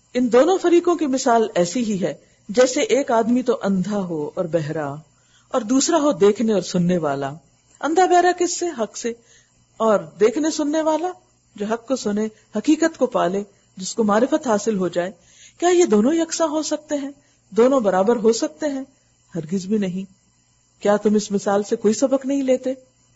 ان دونوں فریقوں کی مثال ایسی ہی ہے جیسے ایک آدمی تو اندھا ہو اور بہرا، اور دوسرا ہو دیکھنے اور سننے والا۔ اندھا بہرا کس سے؟ حق سے، اور دیکھنے سننے والا جو حق کو سنے، حقیقت کو پالے، جس کو معرفت حاصل ہو جائے۔ کیا یہ دونوں یکساں ہو سکتے ہیں؟ دونوں برابر ہو سکتے ہیں؟ ہرگز بھی نہیں۔ کیا تم اس مثال سے کوئی سبق نہیں لیتے؟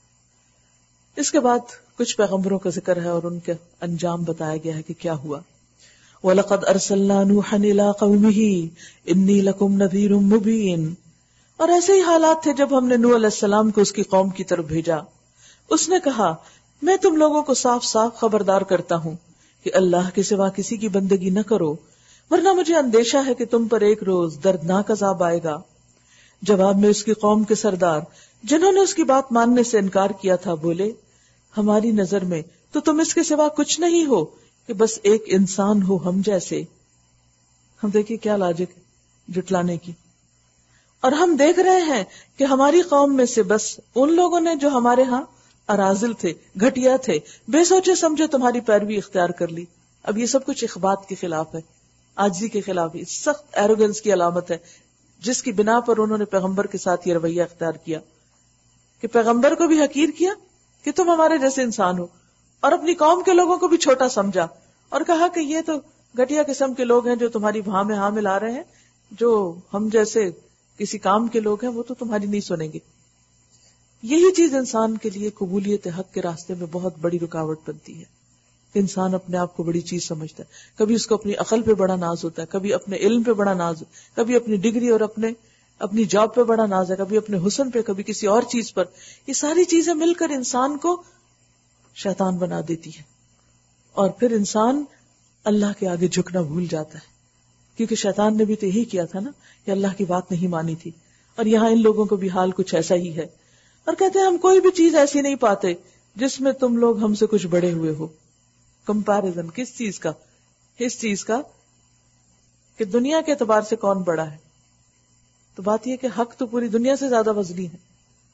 اس کے بعد کچھ پیغمبروں کا ذکر ہے اور ان کے انجام بتایا گیا ہے کہ کیا ہوا۔ وَلَقَدْ أَرْسَلْنَا نُوحًا إِلَىٰ قَوْمِهِ إِنِّي لَكُمْ نَذِيرٌ مُبِينٌ۔ اور ایسے ہی حالات تھے جب ہم نے نوح علیہ السلام کو اس کی قوم کی طرف بھیجا۔ اس نے کہا میں تم لوگوں کو صاف صاف خبردار کرتا ہوں کہ اللہ کے سوا کسی کی بندگی نہ کرو، ورنہ مجھے اندیشہ ہے کہ تم پر ایک روز دردناک عذاب آئے گا۔ جواب میں اس کی قوم کے سردار جنہوں نے اس کی بات ماننے سے انکار کیا تھا بولے ہماری نظر میں تو تم اس کے سوا کچھ نہیں ہو کہ بس ایک انسان ہو ہم جیسے۔ ہم دیکھیں کیا لاجک جٹلانے کی۔ اور ہم دیکھ رہے ہیں کہ ہماری قوم میں سے بس ان لوگوں نے جو ہمارے ہاں اراذل تھے، گھٹیا تھے، بے سوچے سمجھے تمہاری پیروی اختیار کر لی۔ اب یہ سب کچھ اخبات کے خلاف ہے، عاجزی کے خلاف ہے، سخت ایروگنس کی علامت ہے، جس کی بنا پر انہوں نے پیغمبر کے ساتھ یہ رویہ اختیار کیا کہ پیغمبر کو بھی حقیر کیا کہ تم ہمارے جیسے انسان ہو، اور اپنی قوم کے لوگوں کو بھی چھوٹا سمجھا اور کہا کہ یہ تو گھٹیا قسم کے لوگ ہیں جو تمہاری بھاں میں ہاں ملا رہے ہیں، جو ہم جیسے کسی کام کے لوگ ہیں وہ تو تمہاری نہیں سنیں گے۔ یہی چیز انسان کے لیے قبولیت حق کے راستے میں بہت بڑی رکاوٹ بنتی ہے۔ انسان اپنے آپ کو بڑی چیز سمجھتا ہے، کبھی اس کو اپنی عقل پہ بڑا ناز ہوتا ہے، کبھی اپنے علم پہ بڑا ناز، کبھی اپنی ڈگری اور اپنی جاب پہ بڑا ناز ہے، کبھی اپنے حسن پہ، کبھی کسی اور چیز پر۔ یہ ساری چیزیں مل کر انسان کو شیطان بنا دیتی ہے، اور پھر انسان اللہ کے آگے جھکنا بھول جاتا ہے، کیونکہ شیطان نے بھی تو یہی کیا تھا نا کہ اللہ کی بات نہیں مانی تھی۔ اور یہاں ان لوگوں کو بھی حال کچھ ایسا ہی ہے، اور کہتے ہیں ہم کوئی بھی چیز ایسی نہیں پاتے جس میں تم لوگ ہم سے کچھ بڑے ہوئے ہو۔ کمپیرزن کس چیز کا؟ اس چیز کا کہ دنیا کے اعتبار سے کون بڑا ہے۔ تو بات یہ کہ حق تو پوری دنیا سے زیادہ وزنی ہے،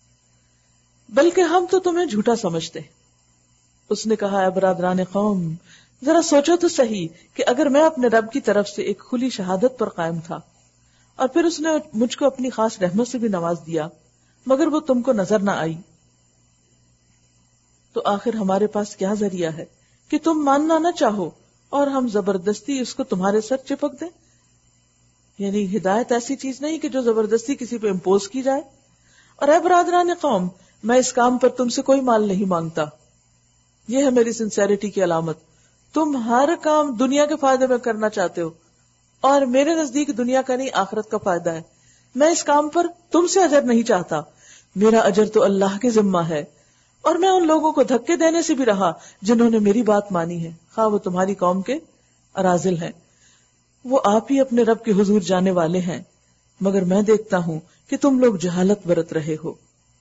بلکہ ہم تو تمہیں جھوٹا سمجھتے۔ اس نے کہا اے برادران قوم، ذرا سوچو تو صحیح کہ اگر میں اپنے رب کی طرف سے ایک کھلی شہادت پر قائم تھا اور پھر اس نے مجھ کو اپنی خاص رحمت سے بھی نواز دیا مگر وہ تم کو نظر نہ آئی، تو آخر ہمارے پاس کیا ذریعہ ہے کہ تم ماننا نہ چاہو اور ہم زبردستی اس کو تمہارے سر چپک دیں؟ یعنی ہدایت ایسی چیز نہیں کہ جو زبردستی کسی پہ امپوز کی جائے۔ اور اے برادران قوم، میں اس کام پر تم سے کوئی مال نہیں مانگتا، یہ ہے میری سنسیریٹی کی علامت۔ تم ہر کام دنیا کے فائدے میں کرنا چاہتے ہو، اور میرے نزدیک دنیا کا نہیں آخرت کا فائدہ ہے۔ میں اس کام پر تم سے اجر نہیں چاہتا، میرا اجر تو اللہ کے ذمہ ہے، اور میں ان لوگوں کو دھکے دینے سے بھی رہا جنہوں نے میری بات مانی ہے، خواہ وہ تمہاری قوم کے اراذل ہیں۔ وہ آپ ہی اپنے رب کے حضور جانے والے ہیں، مگر میں دیکھتا ہوں کہ تم لوگ جہالت برت رہے ہو۔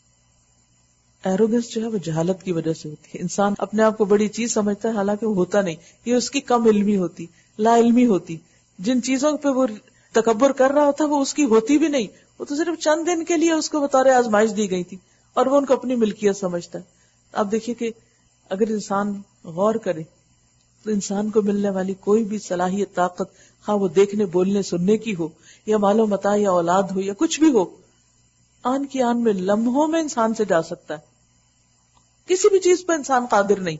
ایروگنس جو ہے وہ جہالت کی وجہ سے ہوتی ہے۔ انسان اپنے آپ کو بڑی چیز سمجھتا ہے، حالانکہ وہ ہوتا نہیں، یہ اس کی کم علمی ہوتی، لا علمی ہوتی۔ جن چیزوں پہ وہ تکبر کر رہا ہوتا وہ اس کی ہوتی بھی نہیں، وہ تو صرف چند دن کے لیے اس کو بطور آزمائش دی گئی تھی، اور وہ ان کو اپنی ملکیت سمجھتا ہے۔ آپ دیکھیے کہ اگر انسان غور کرے تو انسان کو ملنے والی کوئی بھی صلاحیت، طاقت، خواہ وہ دیکھنے، بولنے، سننے کی ہو، یا مال و متاع، یا اولاد ہو، یا کچھ بھی ہو، آن کی آن میں لمحوں میں انسان سے جا سکتا ہے۔ کسی بھی چیز پہ انسان قادر نہیں،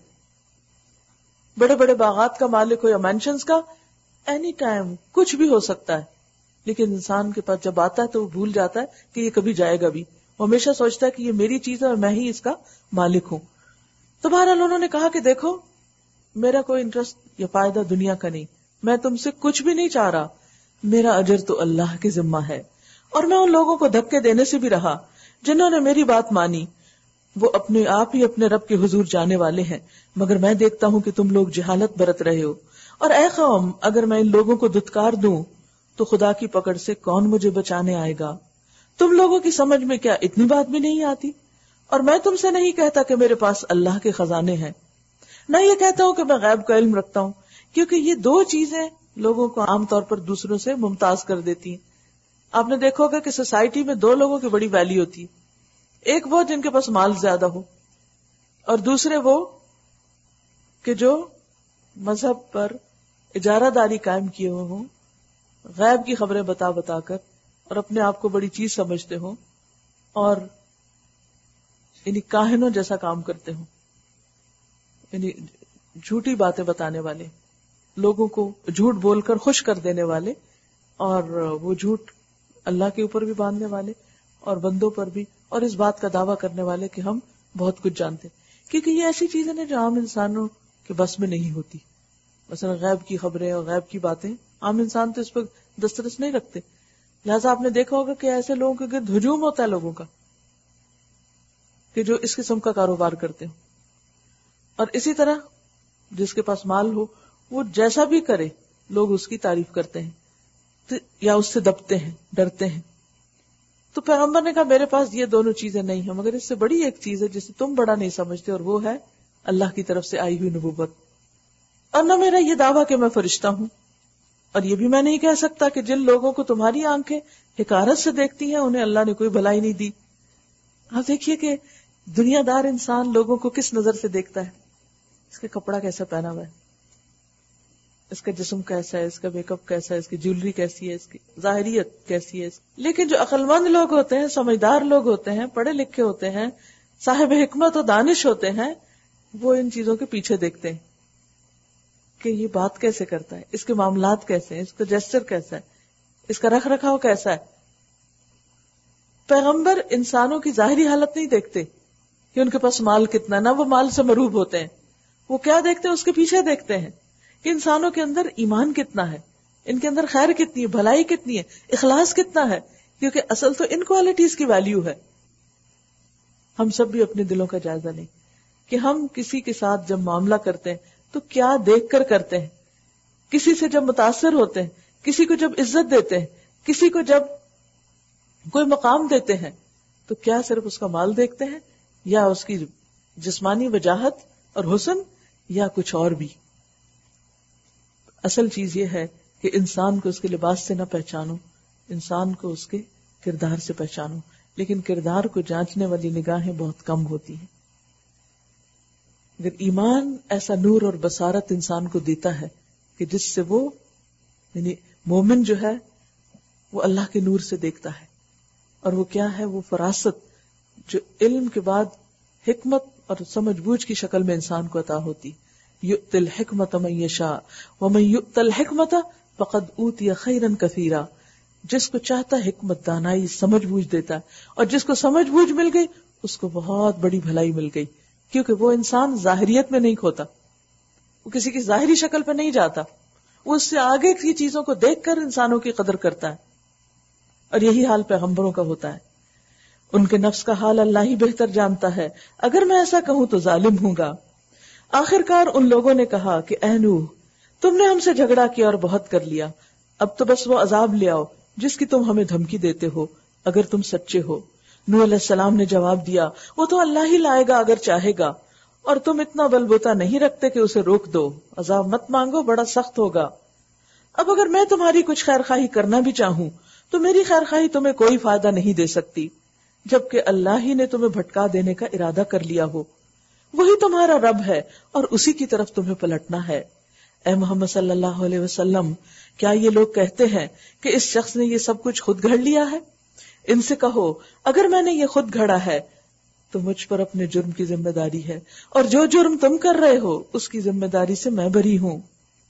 بڑے بڑے باغات کا مالک ہو یا مینشنز کا، اینی ٹائم کچھ بھی ہو سکتا ہے، لیکن انسان کے پاس جب آتا ہے تو وہ بھول جاتا ہے کہ یہ کبھی جائے گا بھی، وہ ہمیشہ سوچتا ہے کہ یہ میری چیز ہے اور میں ہی اس کا مالک ہوں۔ تو بہرحال انہوں نے کہا کہ دیکھو میرا کوئی انٹرسٹ یا فائدہ دنیا کا نہیں، میں تم سے کچھ بھی نہیں چاہ رہا، میرا اجر تو اللہ کے ذمہ ہے، اور میں ان لوگوں کو دھکے دینے سے بھی رہا جنہوں نے میری بات مانی، وہ اپنے آپ ہی اپنے رب کے حضور جانے والے ہیں، مگر میں دیکھتا ہوں کہ تم لوگ جہالت برت رہے ہو۔ اور اے قوم، اگر میں ان لوگوں کو دھتکار دوں تو خدا کی پکڑ سے کون مجھے بچانے آئے گا؟ تم لوگوں کی سمجھ میں کیا اتنی بات بھی نہیں آتی؟ اور میں تم سے نہیں کہتا کہ میرے پاس اللہ کے خزانے ہیں، نہ یہ کہتا ہوں کہ میں غیب کا علم رکھتا ہوں، کیونکہ یہ دو چیزیں لوگوں کو عام طور پر دوسروں سے ممتاز کر دیتی ہیں۔ آپ نے دیکھا ہوگا کہ سوسائٹی میں دو لوگوں کی بڑی ویلیو ہوتی ہے، ایک وہ جن کے پاس مال زیادہ ہو، اور دوسرے وہ کہ جو مذہب پر اجارہ داری قائم کیے ہوئے ہوں، غیب کی خبریں بتا بتا کر، اور اپنے آپ کو بڑی چیز سمجھتے ہوں، اور یعنی کاہنوں جیسا کام کرتے ہوں، یعنی جھوٹی باتیں بتانے والے، لوگوں کو جھوٹ بول کر خوش کر دینے والے، اور وہ جھوٹ اللہ کے اوپر بھی باندھنے والے اور بندوں پر بھی، اور اس بات کا دعویٰ کرنے والے کہ ہم بہت کچھ جانتے، کیونکہ یہ ایسی چیزیں ہیں جو عام انسانوں کے بس میں نہیں ہوتی. مثلا غیب کی خبریں اور غیب کی باتیں عام انسان تو اس پر دسترس نہیں رکھتے، لہٰذا آپ نے دیکھا ہوگا کہ ایسے لوگوں کے گرد ہجوم ہوتا ہے لوگوں کا کہ جو اس قسم کا کاروبار کرتے ہیں. اور اسی طرح جس کے پاس مال ہو وہ جیسا بھی کرے لوگ اس کی تعریف کرتے ہیں یا اس سے دبتے ہیں، ڈرتے ہیں. تو پیغمبر نے کہا میرے پاس یہ دونوں چیزیں نہیں ہیں، مگر اس سے بڑی ایک چیز ہے جسے تم بڑا نہیں سمجھتے، اور وہ ہے اللہ کی طرف سے آئی ہوئی نبوت. اور نہ میرا یہ دعویٰ کہ میں فرشتہ ہوں، اور یہ بھی میں نہیں کہہ سکتا کہ جن لوگوں کو تمہاری آنکھیں حقارت سے دیکھتی ہیں انہیں اللہ نے کوئی بھلائی نہیں دی. آپ دیکھیے کہ دنیا دار انسان لوگوں کو کس نظر سے دیکھتا ہے، اس کا کپڑا کیسا پہنا ہوا ہے، اس کا جسم کیسا ہے، اس کا میک اپ کیسا ہے، اس کی جیولری کیسی ہے، اس کی ظاہریت کیسی ہے. لیکن جو عقل مند لوگ ہوتے ہیں، سمجھدار لوگ ہوتے ہیں، پڑھے لکھے ہوتے ہیں، صاحب حکمت و دانش ہوتے ہیں، وہ ان چیزوں کے پیچھے دیکھتے ہیں کہ یہ بات کیسے کرتا ہے، اس کے معاملات کیسے ہیں، اس کا جیسچر کیسا ہے، اس کا رکھ رکھاؤ کیسا ہے. پیغمبر انسانوں کی ظاہری حالت نہیں دیکھتے کہ ان کے پاس مال کتنا، نہ وہ مال سے مروب ہوتے ہیں. وہ کیا دیکھتے ہیں؟ اس کے پیچھے دیکھتے ہیں کہ انسانوں کے اندر ایمان کتنا ہے، ان کے اندر خیر کتنی ہے، بھلائی کتنی ہے، اخلاص کتنا ہے، کیونکہ اصل تو ان کوالٹیز کی ویلیو ہے. ہم سب بھی اپنے دلوں کا جائزہ لیں کہ ہم کسی کے ساتھ جب معاملہ کرتے ہیں تو کیا دیکھ کر کرتے ہیں. کسی سے جب متاثر ہوتے ہیں، کسی کو جب عزت دیتے ہیں، کسی کو جب کوئی مقام دیتے ہیں، تو کیا صرف اس کا مال دیکھتے ہیں یا اس کی جسمانی وجاہت اور حسن یا کچھ اور بھی. اصل چیز یہ ہے کہ انسان کو اس کے لباس سے نہ پہچانو، انسان کو اس کے کردار سے پہچانو. لیکن کردار کو جانچنے والی نگاہیں بہت کم ہوتی ہیں. اگر ایمان ایسا نور اور بصارت انسان کو دیتا ہے کہ جس سے وہ یعنی مومن جو ہے وہ اللہ کے نور سے دیکھتا ہے، اور وہ کیا ہے؟ وہ فراست جو علم کے بعد حکمت اور سمجھ بوجھ کی شکل میں انسان کو عطا ہوتی. یؤتی الحکمت من یشاء ومن یؤت الحکمت فقد اوتی خیرا کثیرا. جس کو چاہتا حکمت دانائی سمجھ بوجھ دیتا ہے، اور جس کو سمجھ بوجھ مل گئی اس کو بہت بڑی بھلائی مل گئی، کیونکہ وہ انسان ظاہریت میں نہیں کھوتا، وہ کسی کی ظاہری شکل پہ نہیں جاتا، وہ اس سے آگے کی چیزوں کو دیکھ کر انسانوں کی قدر کرتا ہے. اور یہی حال پیغمبروں کا ہوتا ہے. ان کے نفس کا حال اللہ ہی بہتر جانتا ہے، اگر میں ایسا کہوں تو ظالم ہوں گا. آخرکار ان لوگوں نے کہا کہ اے نوح، تم نے ہم سے جھگڑا کیا اور بہت کر لیا، اب تو بس وہ عذاب لے آؤ جس کی تم ہمیں دھمکی دیتے ہو اگر تم سچے ہو. نوح علیہ السلام نے جواب دیا، وہ تو اللہ ہی لائے گا اگر چاہے گا، اور تم اتنا بل بوتا نہیں رکھتے کہ اسے روک دو. عذاب مت مانگو، بڑا سخت ہوگا. اب اگر میں تمہاری کچھ خیر خواہی کرنا بھی چاہوں تو میری خیر خواہی تمہیں کوئی فائدہ نہیں دے سکتی، جبکہ اللہ ہی نے تمہیں بھٹکا دینے کا ارادہ کر لیا ہو. وہی تمہارا رب ہے اور اسی کی طرف تمہیں پلٹنا ہے. اے محمد صلی اللہ علیہ وسلم، کیا یہ لوگ کہتے ہیں کہ اس شخص نے یہ سب کچھ خود گھڑ لیا ہے؟ ان سے کہو، اگر میں نے یہ خود گھڑا ہے تو مجھ پر اپنے جرم کی ذمہ داری ہے، اور جو جرم تم کر رہے ہو اس کی ذمہ داری سے میں بری ہوں.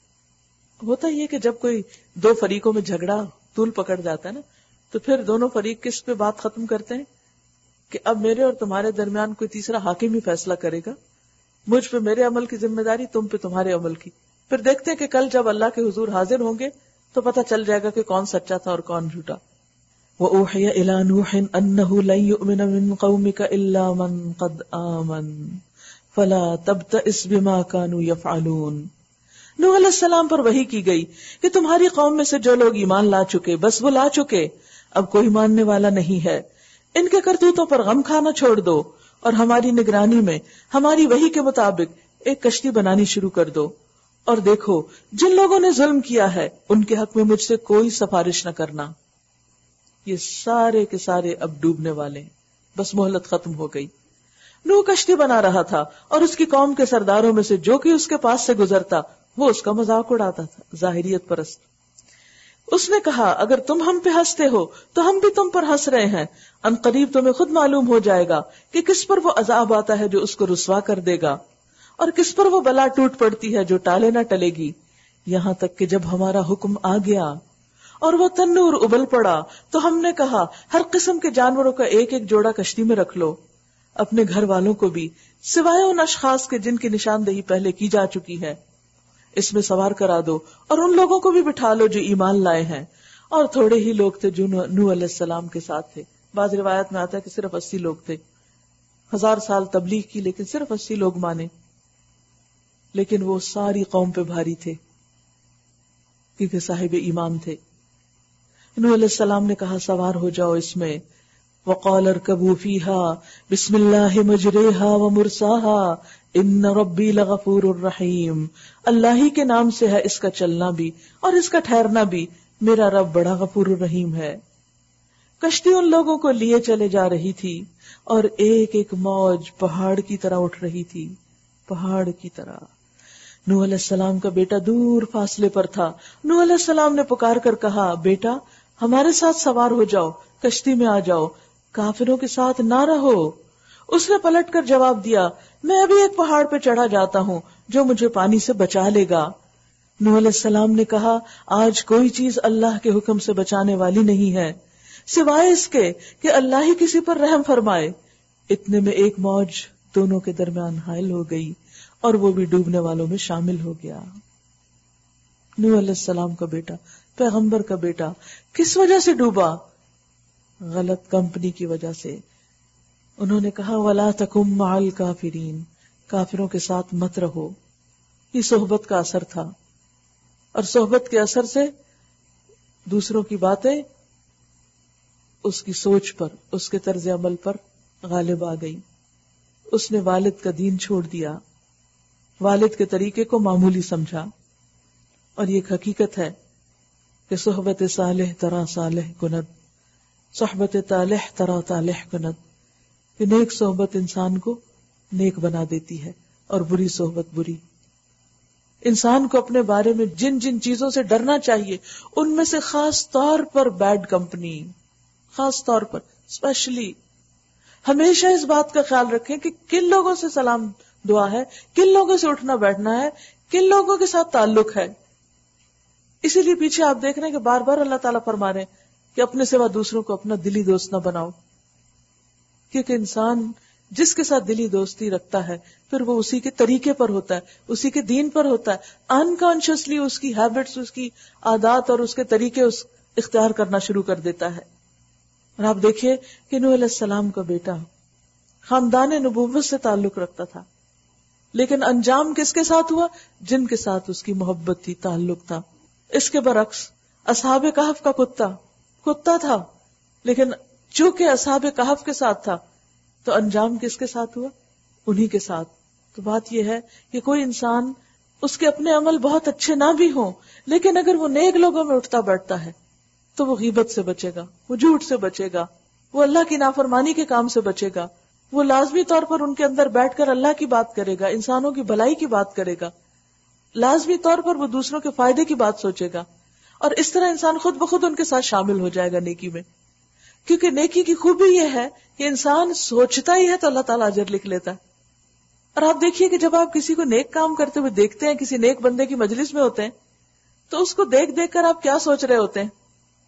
ہوتا یہ کہ جب کوئی دو فریقوں میں جھگڑا طول پکڑ جاتا ہے نا، تو پھر دونوں فریق کس پہ بات ختم کرتے ہیں کہ اب میرے اور تمہارے درمیان کوئی تیسرا حاکم ہی فیصلہ کرے گا، مجھ پہ میرے عمل کی ذمہ داری، تم پہ تمہارے عمل کی. پھر دیکھتے ہیں کہ کل جب اللہ کے حضور حاضر ہوں گے تو پتہ چل جائے گا کہ کون سچا تھا اور کون جھوٹا. وَأُوحِيَ إِلَى نُوحٍ أَنَّهُ لَن يُؤْمِنَ مِن قَوْمِكَ إِلَّا مَن قَدْ آمَنَ فَلَا تَبْتَئِسْ بِمَا كَانُوا يَفْعَلُونَ. نوح علیہ السلام پر وحی کی گئی کہ تمہاری قوم میں سے جو لوگ ایمان لا چکے بس وہ لا چکے، اب کوئی ماننے والا نہیں ہے. ان کے کرتوتوں پر غم کھانا چھوڑ دو اور ہماری نگرانی میں ہماری وحی کے مطابق ایک کشتی بنانی شروع کر دو. اور دیکھو، جن لوگوں نے ظلم کیا ہے ان کے حق میں مجھ سے کوئی سفارش نہ کرنا. یہ سارے کے سارے اب ڈوبنے والے ہیں، بس مہلت ختم ہو گئی. نوح کشتی بنا رہا تھا اور اس کی قوم کے سرداروں میں سے جو کہ اس کے پاس سے گزرتا وہ اس کا مذاق اڑاتا تھا، ظاہریت پرست. اس نے کہا اگر تم ہم پہ ہنستے ہو تو ہم بھی تم پر ہنس رہے ہیں، ان قریب تمہیں خود معلوم ہو جائے گا کہ کس پر وہ عذاب آتا ہے جو اس کو رسوا کر دے گا، اور کس پر وہ بلا ٹوٹ پڑتی ہے جو ٹالے نہ ٹلے گی، یہاں تک کہ جب ہمارا حکم آ گیا اور وہ تنور ابل پڑا تو ہم نے کہا ہر قسم کے جانوروں کا ایک ایک جوڑا کشتی میں رکھ لو، اپنے گھر والوں کو بھی سوائے ان اشخاص کے جن کی نشاندہی پہلے کی جا چکی ہے، اس میں سوار کرا دو، اور ان لوگوں کو بھی بٹھا لو جو ایمان لائے ہیں، اور تھوڑے ہی لوگ تھے جو نوح علیہ السلام کے ساتھ تھے. بعض روایت میں آتا ہے کہ صرف 80 لوگ تھے. 1000 سال تبلیغ کی لیکن صرف 80 لوگ مانے، لیکن وہ ساری قوم پہ بھاری تھے کیونکہ صاحب ایمان تھے. نوح علیہ السلام نے کہا سوار ہو جاؤ اس میں، وقال اركبوا فيها بسم الله مجريها ومرساها ان ربي لغفور رحيم. اللہ ہی کے نام سے ہے اس کا چلنا بھی اور اس کا ٹھہرنا بھی، میرا رب بڑا غفور الرحیم ہے. کشتی ان لوگوں کو لیے چلے جا رہی تھی اور ایک ایک موج پہاڑ کی طرح اٹھ رہی تھی، پہاڑ کی طرح. نوح علیہ السلام کا بیٹا دور فاصلے پر تھا. نوح علیہ السلام نے پکار کر کہا بیٹا ہمارے ساتھ سوار ہو جاؤ، کشتی میں آ جاؤ، کافروں کے ساتھ نہ رہو. اس نے پلٹ کر جواب دیا میں ابھی ایک پہاڑ پہ چڑھا جاتا ہوں جو مجھے پانی سے بچا لے گا. نوح علیہ السلام نے کہا آج کوئی چیز اللہ کے حکم سے بچانے والی نہیں ہے سوائے اس کے کہ اللہ ہی کسی پر رحم فرمائے. اتنے میں ایک موج دونوں کے درمیان حائل ہو گئی اور وہ بھی ڈوبنے والوں میں شامل ہو گیا. نوح علیہ السلام کا بیٹا، پیغمبر کا بیٹا، کس وجہ سے ڈوبا؟ غلط کمپنی کی وجہ سے. انہوں نے کہا وَلَا تَكُن مَعَ الْكَافِرِينَ، کافروں کے ساتھ مت رہو. یہ صحبت کا اثر تھا، اور صحبت کے اثر سے دوسروں کی باتیں اس کی سوچ پر، اس کے طرز عمل پر غالب آ گئی. اس نے والد کا دین چھوڑ دیا، والد کے طریقے کو معمولی سمجھا. اور یہ ایک حقیقت ہے کہ صحبت صالح ترا صالح کند، صحبت طالح ترا طالح کند. کہ نیک صحبت انسان کو نیک بنا دیتی ہے اور بری صحبت بری. انسان کو اپنے بارے میں جن جن چیزوں سے ڈرنا چاہیے ان میں سے خاص طور پر بیڈ کمپنی، خاص طور پر اسپیشلی ہمیشہ اس بات کا خیال رکھیں کہ کن لوگوں سے سلام دعا ہے، کن لوگوں سے اٹھنا بیٹھنا ہے، کن لوگوں کے ساتھ تعلق ہے. اسی لیے پیچھے آپ دیکھ رہے ہیں کہ بار بار اللہ تعالیٰ فرما رہے ہیں کہ اپنے سوا دوسروں کو اپنا دلی دوست نہ بناؤ، کیونکہ انسان جس کے ساتھ دلی دوستی رکھتا ہے پھر وہ اسی کے طریقے پر ہوتا ہے، اسی کے دین پر ہوتا ہے. انکانشیسلی اس کی ہیبٹس، اس کی عادات اور اس کے طریقے اختیار کرنا شروع کر دیتا ہے. اور آپ دیکھیے کہ نوح علیہ السلام کا بیٹا خاندان نبوت سے تعلق رکھتا تھا، لیکن انجام کس کے ساتھ ہوا؟ جن کے ساتھ اس کی محبت تھی، تعلق تھا. اس کے برعکس اصحاب کہف کا کتا تھا، لیکن چونکہ اصحاب کہف کے ساتھ تھا تو انجام کس کے ساتھ ہوا؟ انہی کے ساتھ. تو بات یہ ہے کہ کوئی انسان، اس کے اپنے عمل بہت اچھے نہ بھی ہوں، لیکن اگر وہ نیک لوگوں میں اٹھتا بیٹھتا ہے تو وہ غیبت سے بچے گا، وہ جھوٹ سے بچے گا، وہ اللہ کی نافرمانی کے کام سے بچے گا، وہ لازمی طور پر ان کے اندر بیٹھ کر اللہ کی بات کرے گا، انسانوں کی بھلائی کی بات کرے گا، لازمی طور پر وہ دوسروں کے فائدے کی بات سوچے گا. اور اس طرح انسان خود بخود ان کے ساتھ شامل ہو جائے گا نیکی میں. کیونکہ نیکی کی خوبی یہ ہے کہ انسان سوچتا ہی ہے تو اللہ تعالیٰ اجر لکھ لیتا ہے. اور آپ دیکھیے کہ جب آپ کسی کو نیک کام کرتے ہوئے دیکھتے ہیں، کسی نیک بندے کی مجلس میں ہوتے ہیں، تو اس کو دیکھ دیکھ کر آپ کیا سوچ رہے ہوتے ہیں؟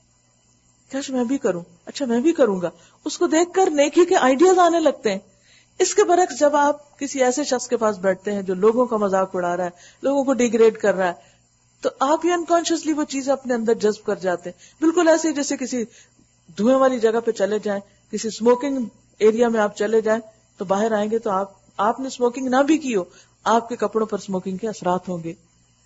کاش میں بھی کروں، اچھا میں بھی کروں گا. اس کو دیکھ کر نیکی کے آئیڈیاز آنے لگتے ہیں. اس کے برعکس جب آپ کسی ایسے شخص کے پاس بیٹھتے ہیں جو لوگوں کا مذاق اڑا رہا ہے، لوگوں کو ڈیگریڈ کر رہا ہے، تو آپ ہی انکانشیسلی وہ چیزیں اپنے اندر جذب کر جاتے ہیں. بالکل ایسے جیسے کسی دھوئیں والی جگہ پہ چلے جائیں، کسی اسموکنگ ایریا میں آپ چلے جائیں تو باہر آئیں گے تو آپ نے اسموکنگ نہ بھی کی ہو، آپ کے کپڑوں پر اسموکنگ کے اثرات ہوں گے.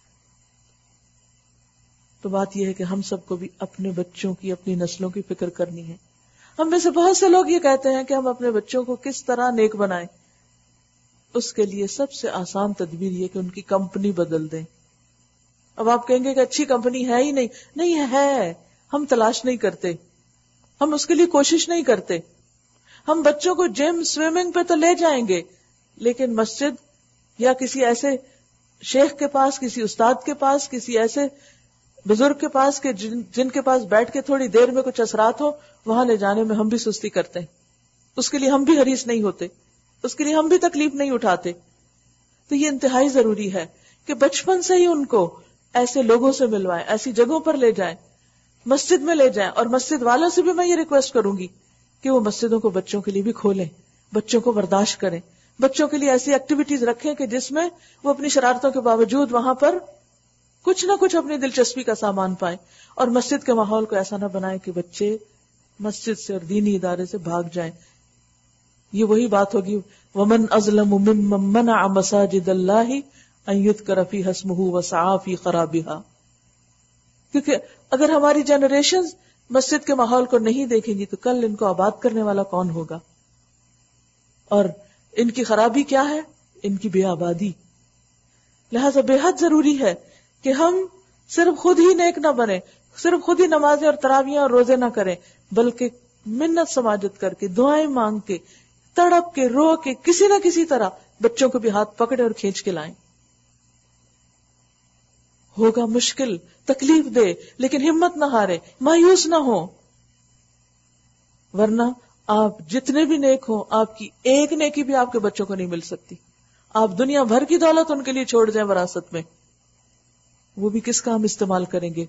تو بات یہ ہے کہ ہم سب کو بھی اپنے بچوں کی، اپنی نسلوں کی فکر کرنی ہے. ہم میں سے بہت سے لوگ یہ کہتے ہیں کہ ہم اپنے بچوں کو کس طرح نیک بنائیں. اس کے لیے سب سے آسان تدبیر یہ کہ ان کی کمپنی بدل دیں. اب آپ کہیں گے کہ اچھی کمپنی ہے ہی نہیں ہے، ہم تلاش نہیں کرتے، ہم اس کے لیے کوشش نہیں کرتے. ہم بچوں کو جم، سوئمنگ پہ تو لے جائیں گے، لیکن مسجد یا کسی ایسے شیخ کے پاس، کسی استاد کے پاس، کسی ایسے بزرگ کے پاس کہ جن کے پاس بیٹھ کے تھوڑی دیر میں کچھ اثرات ہو، وہاں لے جانے میں ہم بھی سستی کرتے ہیں، اس کے لیے ہم بھی حریص نہیں ہوتے، اس کے لیے ہم بھی تکلیف نہیں اٹھاتے. تو یہ انتہائی ضروری ہے کہ بچپن سے ہی ان کو ایسے لوگوں سے ملوائیں، ایسی جگہوں پر لے جائیں، مسجد میں لے جائیں. اور مسجد والوں سے بھی میں یہ ریکویسٹ کروں گی کہ وہ مسجدوں کو بچوں کے لیے بھی کھولیں، بچوں کو برداشت کریں، بچوں کے لیے ایسی ایکٹیویٹیز رکھیں کہ جس میں وہ اپنی شرارتوں کے باوجود وہاں پر کچھ نہ کچھ اپنی دلچسپی کا سامان پائیں. اور مسجد کے ماحول کو ایسا نہ بنائیں کہ بچے مسجد سے اور دینی ادارے سے بھاگ جائیں. یہ وہی بات ہوگی وَمَنْ أَظْلَمُ مِمَّنْ مَنَعَ مَسَاجِدَ اللَّهِ أَنْ يُذْكَرَ فِيهَا اسْمُهُ وَسَعَىٰ فِي خَرَابِهَا. کیونکہ اگر ہماری جنریشن مسجد کے ماحول کو نہیں دیکھیں گی تو کل ان کو آباد کرنے والا کون ہوگا؟ اور ان کی خرابی کیا ہے؟ ان کی بے آبادی. لہذا بے حد ضروری ہے کہ ہم صرف خود ہی نیک نہ بنیں، صرف خود ہی نمازیں اور تراویحیں اور روزے نہ کریں، بلکہ منت سماجت کر کے، دعائیں مانگ کے، تڑپ کے، رو کے، کسی نہ کسی طرح بچوں کو بھی ہاتھ پکڑے اور کھینچ کے لائیں. ہوگا مشکل، تکلیف دے، لیکن ہمت نہ ہارے، مایوس نہ ہو، ورنہ آپ جتنے بھی نیک ہوں آپ کی ایک نیکی بھی آپ کے بچوں کو نہیں مل سکتی. آپ دنیا بھر کی دولت ان کے لیے چھوڑ جائیں وراثت میں، وہ بھی کس کام استعمال کریں گے؟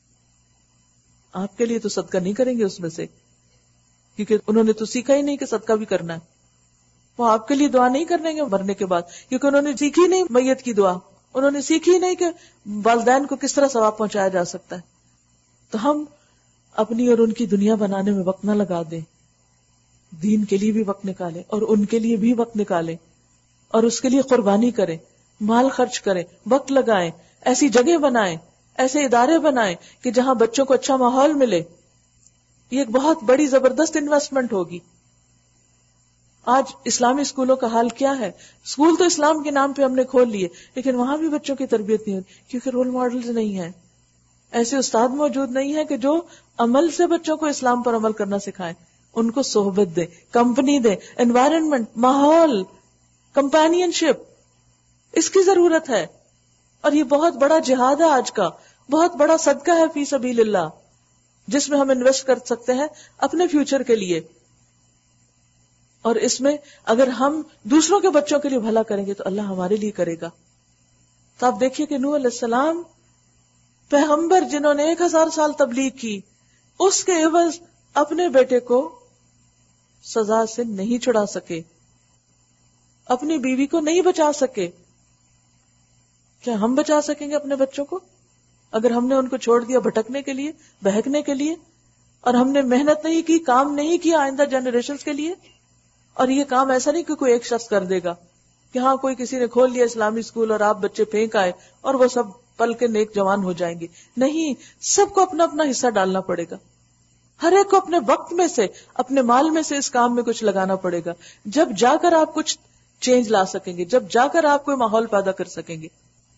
آپ کے لیے تو صدقہ نہیں کریں گے اس میں سے، کیونکہ انہوں نے تو سیکھا ہی نہیں کہ صدقہ بھی کرنا ہے. وہ آپ کے لیے دعا نہیں کریں گے مرنے کے بعد، کیونکہ انہوں نے سیکھی نہیں میت کی دعا، انہوں نے سیکھی نہیں کہ والدین کو کس طرح ثواب پہنچایا جا سکتا ہے. تو ہم اپنی اور ان کی دنیا بنانے میں وقت نہ لگا دیں، دین کے لیے بھی وقت نکالیں اور ان کے لیے بھی وقت نکالیں اور اس کے لیے قربانی کریں، مال خرچ کریں، وقت لگائیں، ایسی جگہ بنائیں، ایسے ادارے بنائیں کہ جہاں بچوں کو اچھا ماحول ملے. یہ ایک بہت بڑی زبردست انویسٹمنٹ ہوگی. آج اسلامی اسکولوں کا حال کیا ہے؟ اسکول تو اسلام کے نام پہ ہم نے کھول لیے، لیکن وہاں بھی بچوں کی تربیت نہیں ہوتی کیونکہ رول ماڈلز نہیں ہیں، ایسے استاد موجود نہیں ہیں کہ جو عمل سے بچوں کو اسلام پر عمل کرنا سکھائیں. ان کو صحبت دیں، کمپنی دیں، انوائرنمنٹ، ماحول، کمپینین شپ، اس کی ضرورت ہے. اور یہ بہت بڑا جہاد ہے آج کا، بہت بڑا صدقہ ہے فی سبیل اللہ، جس میں ہم انویسٹ کر سکتے ہیں اپنے فیوچر کے لیے. اور اس میں اگر ہم دوسروں کے بچوں کے لیے بھلا کریں گے تو اللہ ہمارے لیے کرے گا. تو آپ دیکھیے کہ نوح علیہ السلام پیغمبر جنہوں نے 1000 سال تبلیغ کی، اس کے عوض اپنے بیٹے کو سزا سے نہیں چھڑا سکے، اپنی بیوی کو نہیں بچا سکے. کیا ہم بچا سکیں گے اپنے بچوں کو اگر ہم نے ان کو چھوڑ دیا بھٹکنے کے لیے، بہکنے کے لیے، اور ہم نے محنت نہیں کی، کام نہیں کیا آئندہ جنریشنز کے لیے؟ اور یہ کام ایسا نہیں کہ کوئی ایک شخص کر دے گا کہ ہاں کوئی کسی نے کھول لیا اسلامی اسکول اور آپ بچے پھینک آئے اور وہ سب پل کے نیک جوان ہو جائیں گے. نہیں، سب کو اپنا اپنا حصہ ڈالنا پڑے گا، ہر ایک کو اپنے وقت میں سے، اپنے مال میں سے اس کام میں کچھ لگانا پڑے گا، جب جا کر آپ کچھ چینج لا سکیں گے، جب جا کر آپ کوئی ماحول پیدا کر سکیں گے.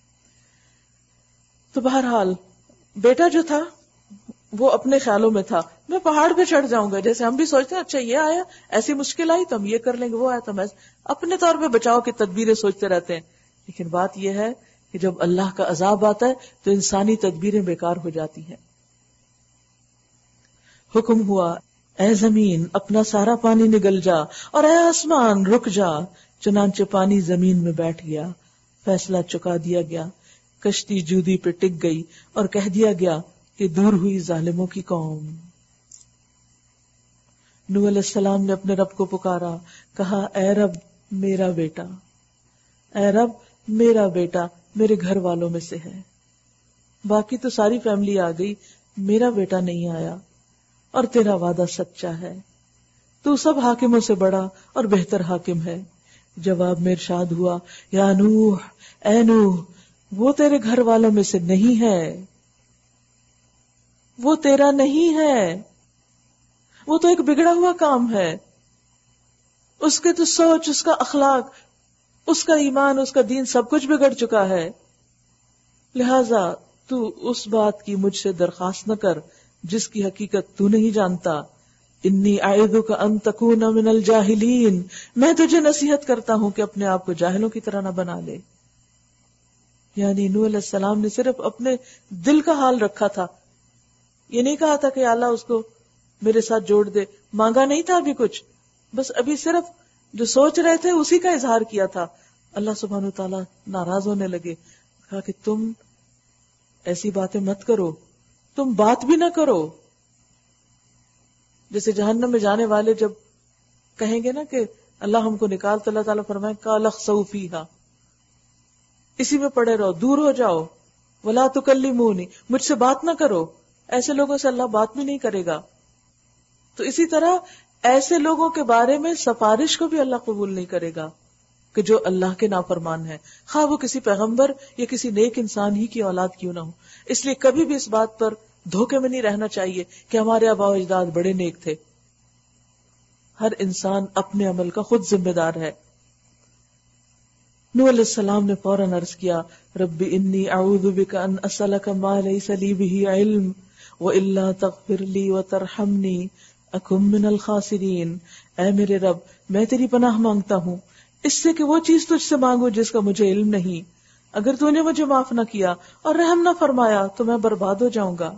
تو بہرحال بیٹا جو تھا وہ اپنے خیالوں میں تھا، میں پہاڑ پہ چڑھ جاؤں گا، جیسے ہم بھی سوچتے ہیں اچھا یہ آیا، ایسی مشکل آئی تو ہم یہ کر لیں گے، وہ آیا تو ہم اپنے طور پہ بچاؤ کی تدبیریں سوچتے رہتے ہیں. لیکن بات یہ ہے کہ جب اللہ کا عذاب آتا ہے تو انسانی تدبیریں بیکار ہو جاتی ہیں. حکم ہوا اے زمین اپنا سارا پانی نگل جا اور اے آسمان رک جا. چنانچہ پانی زمین میں بیٹھ گیا، فیصلہ چکا دیا گیا، کشتی جودی پہ ٹک گئی اور کہہ دیا گیا کہ دور ہوئی ظالموں کی قوم. نوح علیہ السلام نے اپنے رب کو پکارا، کہا اے رب میرا بیٹا، اے رب میرا بیٹا میرے گھر والوں میں سے ہے، باقی تو ساری فیملی آ گئی، میرا بیٹا نہیں آیا، اور تیرا وعدہ سچا ہے، تو سب حاکموں سے بڑا اور بہتر حاکم ہے. جواب میں ارشاد ہوا یا نوح، اے نوح وہ تیرے گھر والوں میں سے نہیں ہے، وہ تیرا نہیں ہے، وہ تو ایک بگڑا ہوا کام ہے، اس کے تو سوچ، اس کا اخلاق، اس کا ایمان، اس کا دین سب کچھ بگڑ چکا ہے. لہذا تو اس بات کی مجھ سے درخواست نہ کر جس کی حقیقت تو نہیں جانتا. انی اعوذک ان تکون من الجاہلین، میں تجھے نصیحت کرتا ہوں کہ اپنے آپ کو جاہلوں کی طرح نہ بنا لے. یعنی نوح علیہ السلام نے صرف اپنے دل کا حال رکھا تھا، یہ نہیں کہا تھا کہ اللہ اس کو میرے ساتھ جوڑ دے، مانگا نہیں تھا ابھی کچھ، بس ابھی صرف جو سوچ رہے تھے اسی کا اظہار کیا تھا. اللہ سبحانہ و تعالیٰ ناراض ہونے لگے، کہا کہ تم ایسی باتیں مت کرو، تم بات بھی نہ کرو. جیسے جہنم میں جانے والے جب کہیں گے نا کہ اللہ ہم کو نکال، تو اللہ تعالیٰ فرمائے قال اخسؤوا فیہا، اسی میں پڑے رہو، دور ہو جاؤ. ولا تکلمونی، مجھ سے بات نہ کرو. ایسے لوگوں سے اللہ بات بھی نہیں کرے گا. تو اسی طرح ایسے لوگوں کے بارے میں سفارش کو بھی اللہ قبول نہیں کرے گا کہ جو اللہ کے نافرمان ہے، خواہ وہ کسی پیغمبر یا کسی نیک انسان ہی کی اولاد کیوں نہ ہو. اس لیے کبھی بھی اس بات پر دھوکے میں نہیں رہنا چاہیے کہ ہمارے آباء و اجداد بڑے نیک تھے. ہر انسان اپنے عمل کا خود ذمہ دار ہے. نوح علیہ السلام نے فوراً عرض کیا رب انی اعوذ بک ان اسألک ما لیس لی بہ علم والا تغفر لی وترحمنی اکن من الخاسرین. اے میرے رب، میں تیری پناہ مانگتا ہوں اس سے کہ وہ چیز تجھ سے مانگو جس کا مجھے علم نہیں. اگر تو نے مجھے معاف نہ کیا اور رحم نہ فرمایا تو میں برباد ہو جاؤں گا.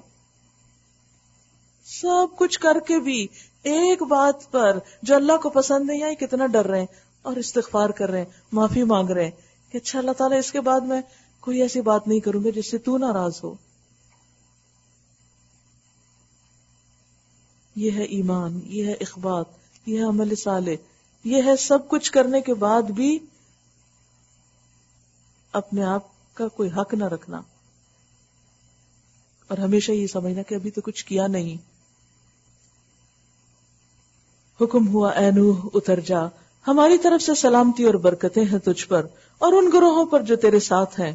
سب کچھ کر کے بھی ایک بات پر جو اللہ کو پسند نہیں آئی کتنا ڈر رہے ہیں اور استغفار کر رہے ہیں، معافی مانگ رہے ہیں کہ اچھا اللہ تعالیٰ اس کے بعد میں کوئی ایسی بات نہیں کروں گا جس سے تو ناراض ہو. یہ ہے ایمان، یہ ہے اخبات، یہ ہے عمل صالح، یہ ہے سب کچھ کرنے کے بعد بھی اپنے آپ کا کوئی حق نہ رکھنا اور ہمیشہ یہ سمجھنا کہ ابھی تو کچھ کیا نہیں. حکم ہوا اے نوح اتر جا، ہماری طرف سے سلامتی اور برکتیں ہیں تجھ پر اور ان گروہوں پر جو تیرے ساتھ ہیں.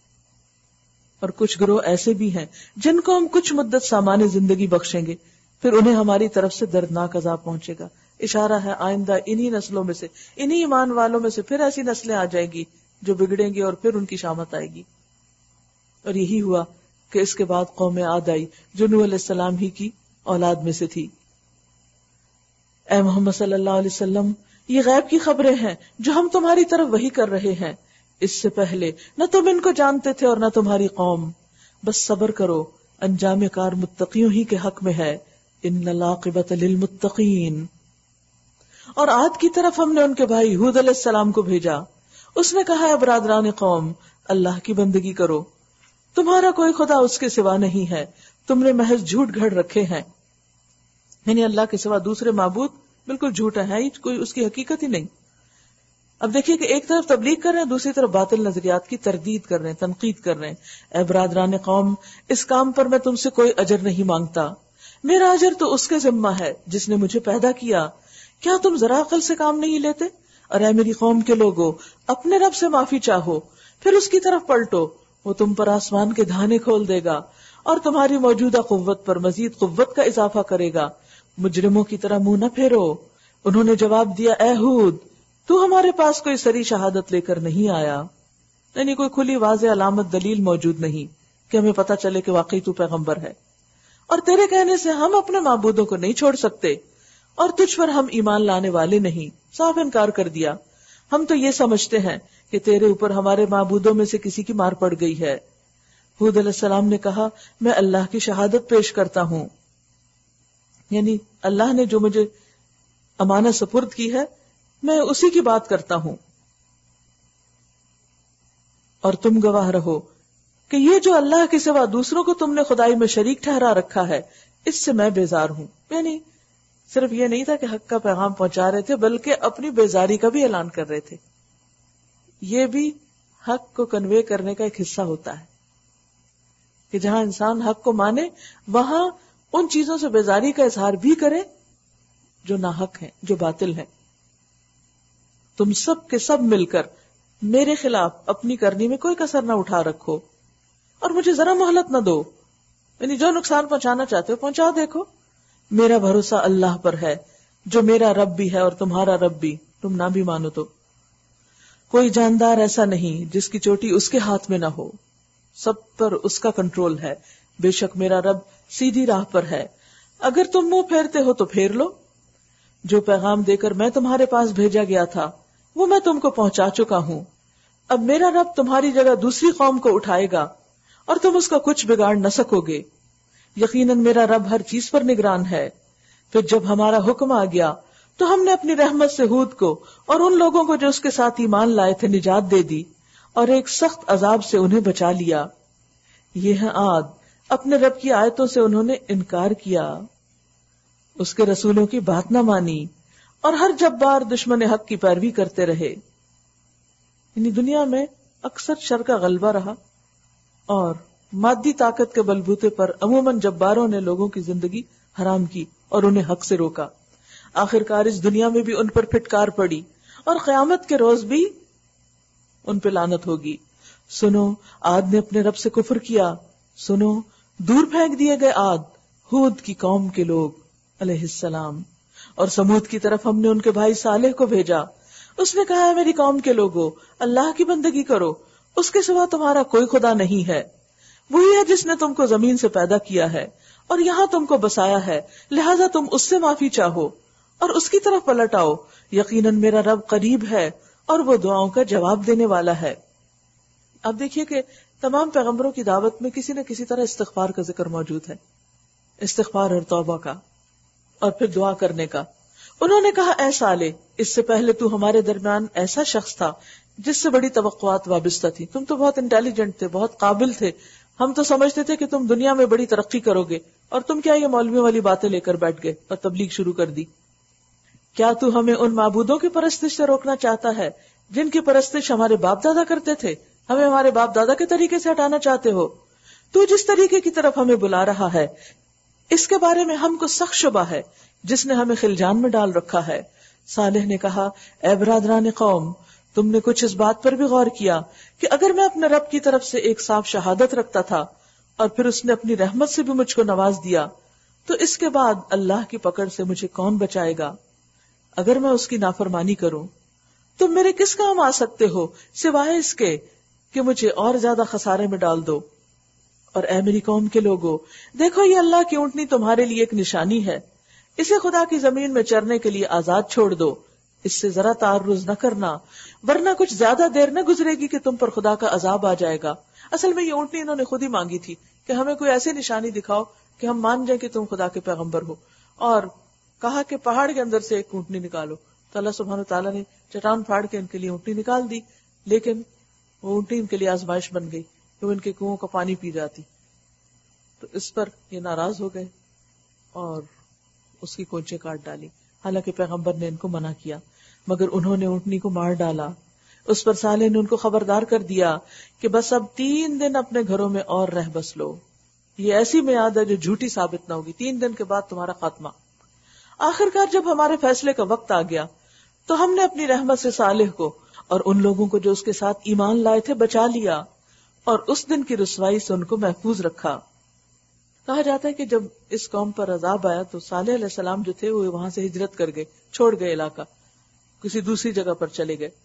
اور کچھ گروہ ایسے بھی ہیں جن کو ہم کچھ مدت سامان زندگی بخشیں گے، پھر انہیں ہماری طرف سے دردناک عذاب پہنچے گا. اشارہ ہے آئندہ انہی نسلوں میں سے، انہی ایمان والوں میں سے پھر ایسی نسلیں آ جائیں گی جو بگڑیں گی اور پھر ان کی شامت آئے گی. اور یہی ہوا کہ اس کے بعد قوم عاد آئی جو نوح علیہ السلام ہی کی اولاد میں سے تھی. اے محمد صلی اللہ علیہ وسلم، یہ غیب کی خبریں ہیں جو ہم تمہاری طرف وحی کر رہے ہیں. اس سے پہلے نہ تم ان کو جانتے تھے اور نہ تمہاری قوم. بس صبر کرو، انجام کار متقیوں ہی کے حق میں ہے. ان العاقبۃ للمتقین. اور عاد کی طرف ہم نے ان کے بھائی ہود علیہ السلام کو بھیجا. اس نے کہا اے برادران قوم، اللہ کی بندگی کرو، تمہارا کوئی خدا اس کے سوا نہیں ہے، تم نے محض جھوٹ گھڑ رکھے ہیں. یعنی اللہ کے سوا دوسرے معبود بالکل جھوٹا ہے، کوئی اس کی حقیقت ہی نہیں. اب دیکھیے کہ ایک طرف تبلیغ کر رہے ہیں، دوسری طرف باطل نظریات کی تردید کر رہے ہیں، تنقید کر رہے ہیں. اے برادران قوم، اس کام پر میں تم سے کوئی اجر نہیں مانگتا، میرا اجر تو اس کے ذمہ ہے جس نے مجھے پیدا کیا. کیا تم ذرا عقل سے کام نہیں لیتے؟ اور اے میری قوم کے لوگوں، اپنے رب سے معافی چاہو، پھر اس کی طرف پلٹو، وہ تم پر آسمان کے دھانے کھول دے گا اور تمہاری موجودہ قوت پر مزید قوت کا اضافہ کرے گا. مجرموں کی طرح منہ نہ پھیرو. انہوں نے جواب دیا اے ہود، تو ہمارے پاس کوئی سری شہادت لے کر نہیں آیا، یعنی کوئی کھلی واضح علامت دلیل موجود نہیں کہ ہمیں پتہ چلے کہ واقعی تو پیغمبر ہے، اور تیرے کہنے سے ہم اپنے معبودوں کو نہیں چھوڑ سکتے اور تجھ پر ہم ایمان لانے والے نہیں. صاف انکار کر دیا. ہم تو یہ سمجھتے ہیں کہ تیرے اوپر ہمارے معبودوں میں سے کسی کی مار پڑ گئی ہے. ہود علیہ السلام نے کہا میں اللہ کی شہادت پیش کرتا ہوں، یعنی اللہ نے جو مجھے امانت سپرد کی ہے میں اسی کی بات کرتا ہوں، اور تم گواہ رہو کہ یہ جو اللہ کے سوا دوسروں کو تم نے خدائی میں شریک ٹھہرا رکھا ہے اس سے میں بیزار ہوں. یعنی صرف یہ نہیں تھا کہ حق کا پیغام پہنچا رہے تھے بلکہ اپنی بیزاری کا بھی اعلان کر رہے تھے. یہ بھی حق کو کنوے کرنے کا ایک حصہ ہوتا ہے کہ جہاں انسان حق کو مانے وہاں ان چیزوں سے بیزاری کا اظہار بھی کرے جو ناحق ہیں، جو باطل ہیں. تم سب کے سب مل کر میرے خلاف اپنی کرنی میں کوئی کسر نہ اٹھا رکھو اور مجھے ذرا مہلت نہ دو، یعنی جو نقصان پہنچانا چاہتے ہو پہنچا دیکھو. میرا بھروسہ اللہ پر ہے جو میرا رب بھی ہے اور تمہارا رب بھی، تم نہ بھی مانو تو. کوئی جاندار ایسا نہیں جس کی چوٹی اس کے ہاتھ میں نہ ہو، سب پر اس کا کنٹرول ہے. بے شک میرا رب سیدھی راہ پر ہے، اگر تم منہ پھیرتے ہو تو پھیر لو. جو پیغام دے کر میں تمہارے پاس بھیجا گیا تھا وہ میں تم کو پہنچا چکا ہوں. اب میرا رب تمہاری جگہ دوسری قوم کو اٹھائے گا اور تم اس کا کچھ بگاڑ نہ سکو گے. یقیناً میرا رب ہر چیز پر نگران ہے. پھر جب ہمارا حکم آ گیا تو ہم نے اپنی رحمت سے ہود کو اور ان لوگوں کو جو اس کے ساتھ ایمان لائے تھے نجات دے دی اور ایک سخت عذاب سے انہیں بچا لیا. یہ ہے عاد، اپنے رب کی آیتوں سے انہوں نے انکار کیا، اس کے رسولوں کی بات نہ مانی اور ہر جبار دشمن حق کی پیروی کرتے رہے. یعنی دنیا میں اکثر شر کا غلبہ رہا اور مادی طاقت کے بلبوتے پر عموماً جباروں نے لوگوں کی زندگی حرام کی اور انہیں حق سے روکا. آخرکار اس دنیا میں بھی ان پر پھٹکار پڑی اور قیامت کے روز بھی ان پہ لعنت ہوگی. سنو، عاد نے اپنے رب سے کفر کیا. سنو، دور پھینک دیے گئے عاد، ہود کی قوم کے لوگ علیہ السلام. اور سمود کی طرف ہم نے ان کے بھائی صالح کو بھیجا. اس نے کہا ہے میری قوم کے لوگوں، اللہ کی بندگی کرو، اس کے سوا تمہارا کوئی خدا نہیں ہے. وہی ہے جس نے تم کو زمین سے پیدا کیا ہے اور یہاں تم کو بسایا ہے، لہذا تم اس سے معافی چاہو اور اس کی طرف پلٹ آؤ. یقیناً میرا رب قریب ہے اور وہ دعاؤں کا جواب دینے والا ہے. اب دیکھیے کہ تمام پیغمبروں کی دعوت میں کسی نہ کسی طرح استغفار کا ذکر موجود ہے، استغفار اور توبہ کا، اور پھر دعا کرنے کا. انہوں نے کہا اے صالح، اس سے پہلے تو ہمارے درمیان ایسا شخص تھا جس سے بڑی توقعات وابستہ تھی. تم تو بہت انٹیلیجنٹ تھے، بہت قابل تھے. ہم تو سمجھتے تھے کہ تم دنیا میں بڑی ترقی کرو گے، اور تم کیا یہ مولویوں والی باتیں لے کر بیٹھ گئے اور تبلیغ شروع کر دی. کیا تو ہمیں ان معبودوں کی پرستش سے روکنا چاہتا ہے جن کی پرستش ہمارے باپ دادا کرتے تھے؟ ہمیں ہمارے باپ دادا کے طریقے سے ہٹانا چاہتے ہو؟ تو جس طریقے کی طرف ہمیں بلا رہا ہے اس کے بارے میں ہم کو سخت شبہ ہے جس نے ہمیں خلجان میں ڈال رکھا ہے. صالح نے کہا اے برادران قوم، تم نے کچھ اس بات پر بھی غور کیا کہ اگر میں اپنے رب کی طرف سے ایک صاف شہادت رکھتا تھا اور پھر اس نے اپنی رحمت سے بھی مجھ کو نواز دیا تو اس کے بعد اللہ کی پکڑ سے مجھے کون بچائے گا؟ اگر میں اس کی نافرمانی کروں تم میرے کس کام آ سکتے ہو سوائے اس کے کہ مجھے اور زیادہ خسارے میں ڈال دو. اور اے میری قوم کے لوگوں، دیکھو یہ اللہ کی اونٹنی تمہارے لیے ایک نشانی ہے، اسے خدا کی زمین میں چرنے کے لیے آزاد چھوڑ دو، اس سے ذرا تعرض نہ کرنا ورنہ کچھ زیادہ دیر نہ گزرے گی کہ تم پر خدا کا عذاب آ جائے گا. اصل میں یہ اونٹنی انہوں نے خود ہی مانگی تھی کہ ہمیں کوئی ایسی نشانی دکھاؤ کہ ہم مان جائیں کہ تم خدا کے پیغمبر ہو، اور کہا کہ پہاڑ کے اندر سے ایک اونٹنی نکالو. تو اللہ سبحانہ وتعالیٰ نے چٹان پھاڑ کے ان کے لیے اونٹنی نکال دی، لیکن وہ اونٹنی ان کے لیے آزمائش بن گئی کہ وہ ان کے کنووں کا پانی پی جاتی. تو اس پر یہ ناراض ہو گئے اور اس کی کونچیں کاٹ ڈالی. حالانکہ پیغمبر نے ان کو منع کیا مگر انہوں نے اونٹنی کو مار ڈالا. اس پر صالح نے ان کو خبردار کر دیا کہ بس اب 3 دن اپنے گھروں میں اور رہ بس لو، یہ ایسی میعاد ہے جو جھوٹی ثابت نہ ہوگی، 3 دن کے بعد تمہارا خاتمہ. آخرکار جب ہمارے فیصلے کا وقت آ گیا تو ہم نے اپنی رحمت سے صالح کو اور ان لوگوں کو جو اس کے ساتھ ایمان لائے تھے بچا لیا اور اس دن کی رسوائی سے ان کو محفوظ رکھا. کہا جاتا ہے کہ جب اس قوم پر عذاب آیا تو صالح علیہ السلام جو تھے وہ وہاں سے ہجرت کر گئے، چھوڑ گئے علاقہ، کسی دوسری جگہ پر چلے گئے.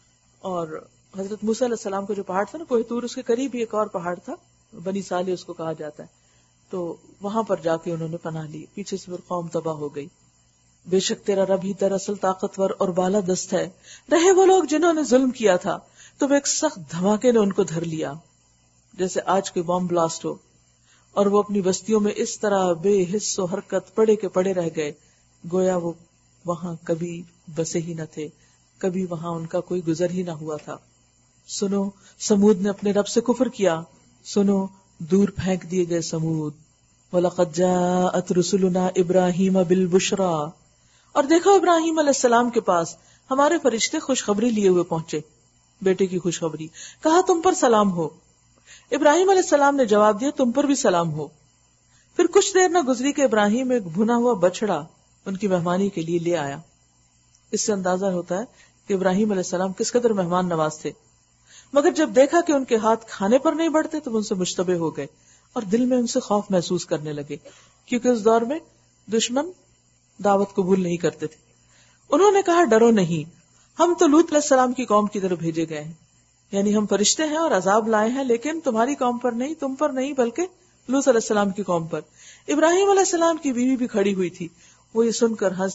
اور حضرت موسیٰ علیہ السلام کو جو پہاڑ تھا نا کوہ طور، اس کے قریب ہی ایک اور پہاڑ تھا، بنی صالح اس کو کہا جاتا ہے، تو وہاں پر جا کے انہوں نے پناہ لی. پیچھے سے پھر قوم تباہ ہو گئی. بے شک تیرا رب ہی دراصل طاقتور اور بالا دست ہے. رہے وہ لوگ جنہوں نے ظلم کیا تھا تو ایک سخت دھماکے نے ان کو دھر لیا جیسے آج کوئی بم بلاسٹ ہو، اور وہ اپنی بستیوں میں اس طرح بے حس و حرکت پڑے کے پڑے رہ گئے گویا وہ وہاں کبھی بسے ہی نہ تھے، کبھی وہاں ان کا کوئی گزر ہی نہ ہوا تھا. سنو، سمود نے اپنے رب سے کفر کیا. سنو، دور پھینک دیے گئے سمود. وَلَقَدْ جَاءَتْ رُسُلُنَا إِبْرَاهِيمَ بِالْبُشْرَى، اور دیکھو ابراہیم علیہ السلام کے پاس ہمارے فرشتے خوشخبری لیے ہوئے پہنچے، بیٹے کی خوشخبری. کہا تم پر سلام ہو. ابراہیم علیہ السلام نے جواب دیا تم پر بھی سلام ہو. پھر کچھ دیر نہ گزری کہ ابراہیم ایک بھنا ہوا بچڑا ان کی مہمانی کے لیے لے آیا. اس سے اندازہ ہوتا ہے کہ ابراہیم علیہ السلام کس قدر مہمان نواز تھے. مگر جب دیکھا کہ ان کے ہاتھ کھانے پر نہیں بڑھتے تو ان سے مشتبہ ہو گئے اور دل میں ان سے خوف محسوس کرنے لگے، کیونکہ اس دور میں دشمن دعوت قبول نہیں کرتے تھے. انہوں نے کہا ڈرو نہیں، ہم تو لوط علیہ السلام کی قوم کی طرف بھیجے گئے ہیں، یعنی ہم فرشتے ہیں اور عذاب لائے ہیں، لیکن تمہاری قوم پر نہیں، تم پر نہیں، بلکہ لوط علیہ السلام کی قوم پر. ابراہیم علیہ السلام کی بیوی بھی کھڑی ہوئی تھی، وہ یہ سن کر ہنس دی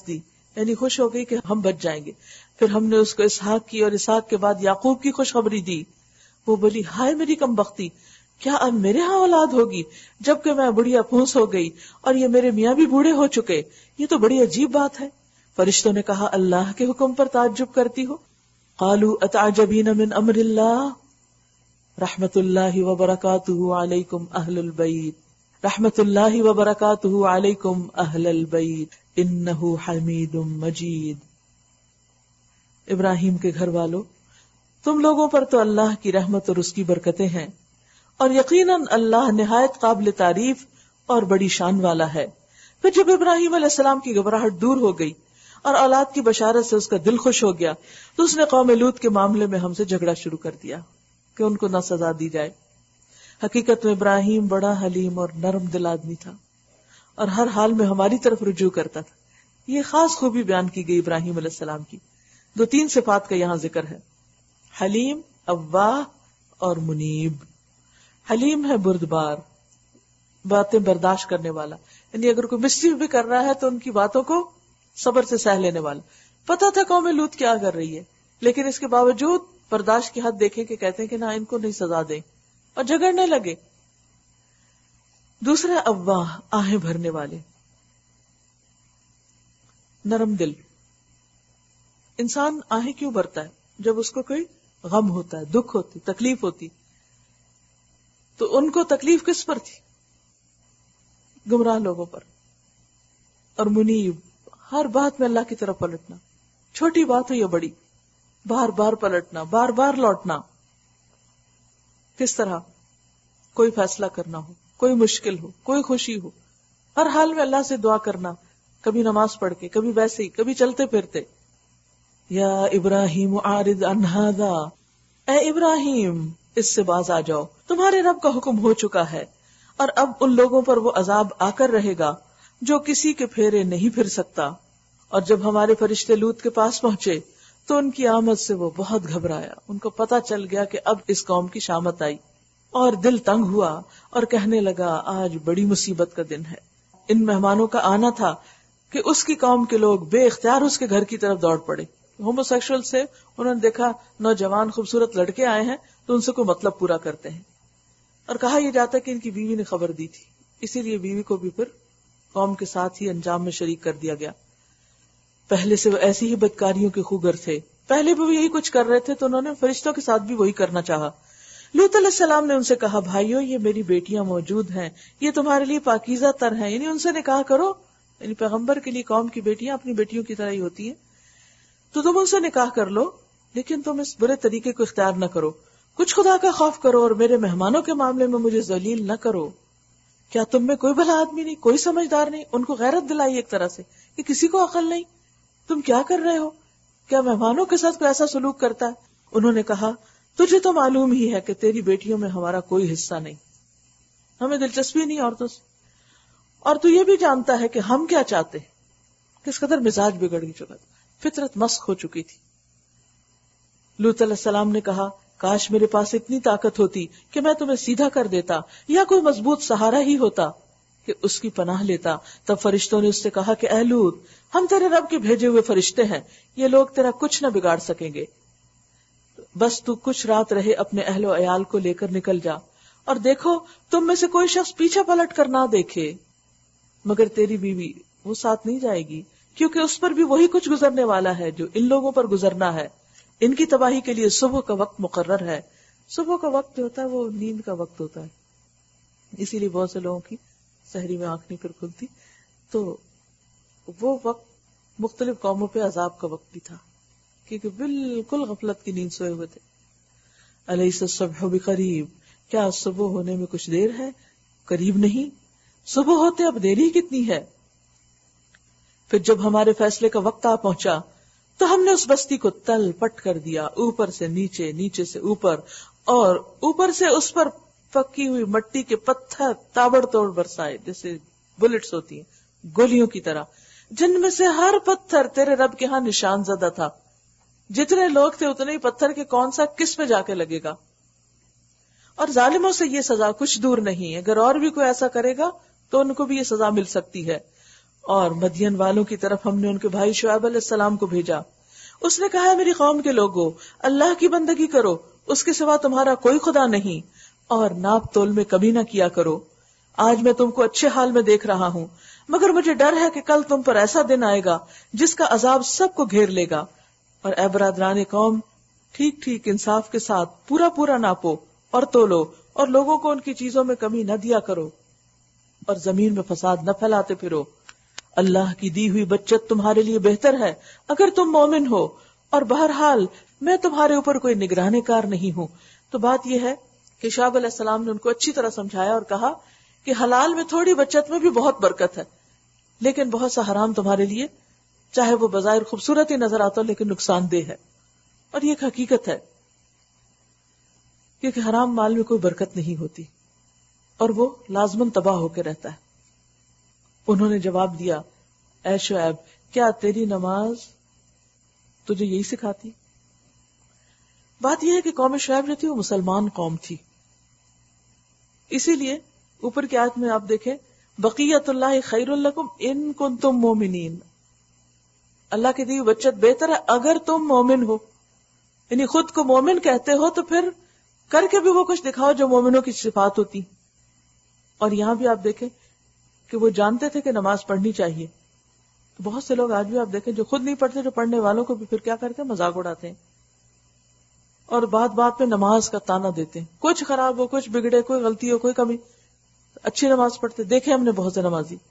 یعنی خوش ہو گئی کہ ہم بچ جائیں گے. پھر ہم نے اس کو اسحاق کی اور اسحاق کے بعد یعقوب کی خوشخبری دی. وہ بولی ہائے میری کم بختی، کیا اب میرے ہاں اولاد ہوگی جبکہ میں بڑھیا پھونس ہو گئی اور یہ میرے میاں بھی بوڑھے ہو چکے؟ یہ تو بڑی عجیب بات ہے. فرشتوں نے کہا اللہ کے حکم پر تعجب کرتی ہو؟ قالوا اتعجبین من امر اللہ رحمت اللہ وبرکاتہ علیکم اہل البیت رحمت اللہ وبرکاتہ علیکم اہل البیت انہ حمید مجید. ابراہیم کے گھر والوں، تم لوگوں پر تو اللہ کی رحمت اور اس کی برکتیں ہیں، اور یقیناً اللہ نہایت قابل تعریف اور بڑی شان والا ہے. پھر جب ابراہیم علیہ السلام کی گھبراہٹ دور ہو گئی اور اولاد کی بشارت سے اس کا دل خوش ہو گیا تو اس نے قوم لوط کے معاملے میں ہم سے جھگڑا شروع کر دیا کہ ان کو نہ سزا دی جائے. حقیقت میں ابراہیم بڑا حلیم اور نرم دل آدمی تھا اور ہر حال میں ہماری طرف رجوع کرتا تھا. یہ خاص خوبی بیان کی گئی ابراہیم علیہ السلام کی. 2-3 صفات کا یہاں ذکر ہے، حلیم، اواہ اور منیب. حلیم ہے بردبار، باتیں برداشت کرنے والا، یعنی اگر کوئی مسچیف بھی کر رہا ہے تو ان کی باتوں کو صبر سے سہ لینے والا. پتا تھا قوم لوط کیا کر رہی ہے لیکن اس کے باوجود برداشت کی حد دیکھیں کہ کہتے ہیں کہ نہ ان کو نہیں سزا دیں اور جھگڑنے لگے. دوسرا اواہ، آہیں بھرنے والے، نرم دل. انسان آہیں کیوں بھرتا ہے؟ جب اس کو کوئی غم ہوتا ہے، دکھ ہوتی، تکلیف ہوتی. تو ان کو تکلیف کس پر تھی؟ گمراہ لوگوں پر. اور منیب، ہر بات میں اللہ کی طرف پلٹنا، چھوٹی بات ہو یا بڑی، بار بار پلٹنا، بار بار لوٹنا. کس طرح؟ کوئی فیصلہ کرنا ہو، کوئی مشکل ہو، کوئی خوشی ہو، ہر حال میں اللہ سے دعا کرنا، کبھی نماز پڑھ کے، کبھی ویسے ہی، کبھی چلتے پھرتے. یا ابراہیم اعرض عن ھذا، اے ابراہیم اس سے باز آ جاؤ، تمہارے رب کا حکم ہو چکا ہے اور اب ان لوگوں پر وہ عذاب آ کر رہے گا جو کسی کے پھیرے نہیں پھر سکتا. اور جب ہمارے فرشتے لوط کے پاس پہنچے تو ان کی آمد سے وہ بہت گھبرایا. ان کو پتا چل گیا کہ اب اس قوم کی شامت آئی اور دل تنگ ہوا اور کہنے لگا آج بڑی مصیبت کا دن ہے. ان مہمانوں کا آنا تھا کہ اس کی قوم کے لوگ بے اختیار اس کے گھر کی طرف دوڑ پڑے. ہومو سیکشل سے انہوں نے دیکھا نوجوان خوبصورت لڑکے آئے ہیں تو ان سے کوئی مطلب پورا کرتے ہیں. اور کہا یہ جاتا ہے کہ ان کی بیوی نے خبر دی تھی، اسی لیے بیوی کو بھی پھر قوم کے ساتھ ہی انجام میں شریک کر دیا گیا. پہلے سے وہ ایسی ہی بدکاریوں کے خوگر تھے، پہلے بھی وہ یہی کچھ کر رہے تھے تو انہوں نے فرشتوں کے ساتھ بھی وہی کرنا چاہا. لوط علیہ السلام نے ان سے کہا بھائیو یہ میری بیٹیاں موجود ہیں، یہ تمہارے لیے پاکیزہ تر ہیں، یعنی ان سے نکاح کرو. یعنی پیغمبر کے لیے قوم کی بیٹیاں اپنی بیٹیوں کی طرح ہی ہوتی ہیں، تو تم ان سے نکاح کر لو لیکن تم اس برے طریقے کو اختیار نہ کرو. کچھ خدا کا خوف کرو اور میرے مہمانوں کے معاملے میں مجھے ذلیل نہ کرو. کیا تم میں کوئی بھلا آدمی نہیں، کوئی سمجھدار نہیں؟ ان کو غیرت دلائی ایک طرح سے کہ کسی کو عقل نہیں، تم کیا کر رہے ہو؟ کیا مہمانوں کے ساتھ کوئی ایسا سلوک کرتا ہے؟ انہوں نے کہا تجھے تو معلوم ہی ہے کہ تیری بیٹیوں میں ہمارا کوئی حصہ نہیں، ہمیں دلچسپی نہیں عورتوں سے، اور تو یہ بھی جانتا ہے کہ ہم کیا چاہتے ہیں. کس قدر مزاج بگڑ چکا تھا، فطرت مسخ ہو چکی تھی. لوط علیہ السلام نے کہا کاش میرے پاس اتنی طاقت ہوتی کہ میں تمہیں سیدھا کر دیتا یا کوئی مضبوط سہارا ہی ہوتا کہ اس کی پناہ لیتا. تب فرشتوں نے اس سے کہا کہ اے لوط ہم تیرے رب کے بھیجے ہوئے فرشتے ہیں، یہ لوگ تیرا کچھ نہ بگاڑ سکیں گے، بس تو کچھ رات رہے اپنے اہل و عیال کو لے کر نکل جا، اور دیکھو تم میں سے کوئی شخص پیچھے پلٹ کر نہ دیکھے مگر تیری بیوی، وہ ساتھ نہیں جائے گی کیونکہ اس پر بھی وہی کچھ گزرنے والا ہے جو ان لوگوں پر گزرنا ہے. ان کی تباہی کے لیے صبح کا وقت مقرر ہے. صبح کا وقت جو ہوتا ہے وہ نیند کا وقت ہوتا ہے، اسی لیے بہت سے لوگوں کی سحری میں آنکھ نہیں پھر کھلتی. تو وہ وقت مختلف قوموں پہ عذاب کا وقت بھی تھا کیونکہ بالکل غفلت کی نیند سوئے ہوئے تھے. الیس الصبح بقریب، کیا صبح ہونے میں کچھ دیر ہے؟ قریب نہیں، صبح ہوتے اب دیری کتنی ہے. پھر جب ہمارے فیصلے کا وقت آ پہنچا تو ہم نے اس بستی کو تل پٹ کر دیا، اوپر سے نیچے، نیچے سے اوپر، اور اوپر سے اس پر پکی ہوئی مٹی کے پتھر تابڑ توڑ برسائے جیسے بلٹس ہوتی ہیں، گولیوں کی طرح، جن میں سے ہر پتھر تیرے رب کے ہاں نشان زدہ تھا. جتنے لوگ تھے اتنے ہی پتھر کے کون سا کس پہ جا کے لگے گا. اور ظالموں سے یہ سزا کچھ دور نہیں، اگر اور بھی کوئی ایسا کرے گا تو ان کو بھی یہ سزا مل سکتی ہے. اور مدین والوں کی طرف ہم نے ان کے بھائی شعیب علیہ السلام کو بھیجا. اس نے کہا میری قوم کے لوگوں، اللہ کی بندگی کرو، اس کے سوا تمہارا کوئی خدا نہیں، اور ناپ تول میں کمی نہ کیا کرو. آج میں تم کو اچھے حال میں دیکھ رہا ہوں، مگر مجھے ڈر ہے کہ کل تم پر ایسا دن آئے گا جس کا عذاب سب کو گھیر لے گا. اور اے برادران قوم، ٹھیک ٹھیک انصاف کے ساتھ پورا پورا ناپو اور تولو، اور لوگوں کو ان کی چیزوں میں کمی نہ دیا کرو، اور زمین میں فساد نہ پھیلاتے پھرو. اللہ کی دی ہوئی بچت تمہارے لیے بہتر ہے اگر تم مومن ہو، اور بہرحال میں تمہارے اوپر کوئی نگراں کار نہیں ہوں. تو بات یہ ہے کہ شعیب علیہ السلام نے ان کو اچھی طرح سمجھایا اور کہا کہ حلال میں تھوڑی بچت میں بھی بہت برکت ہے، لیکن بہت سا حرام تمہارے لیے، چاہے وہ بظاہر خوبصورت ہی نظر آتا ہو لیکن نقصان دہ ہے. اور یہ ایک حقیقت ہے، کیونکہ حرام مال میں کوئی برکت نہیں ہوتی اور وہ لازماً تباہ ہو کے رہتا ہے. انہوں نے جواب دیا، اے شعیب، کیا تیری نماز تجھے یہی سکھاتی؟ بات یہ ہے کہ قوم شعیب جو تھی وہ مسلمان قوم تھی، اسی لیے اوپر کی آیت میں آپ دیکھیں، بقیت اللہ خیر لکم ان کنتم مومنین، اللہ کی دی بچت بہتر ہے اگر تم مومن ہو. یعنی خود کو مومن کہتے ہو تو پھر کر کے بھی وہ کچھ دکھاؤ جو مومنوں کی صفات ہوتی. اور یہاں بھی آپ دیکھیں کہ وہ جانتے تھے کہ نماز پڑھنی چاہیے. تو بہت سے لوگ آج بھی آپ دیکھیں جو خود نہیں پڑھتے، جو پڑھنے والوں کو بھی پھر کیا کرتے ہیں، مذاق اڑاتے ہیں اور بات بات پہ نماز کا تانا دیتے ہیں. کچھ خراب ہو، کچھ بگڑے، کوئی غلطی ہو، کوئی کمی، اچھی نماز پڑھتے دیکھے ہم نے بہت سے نمازی.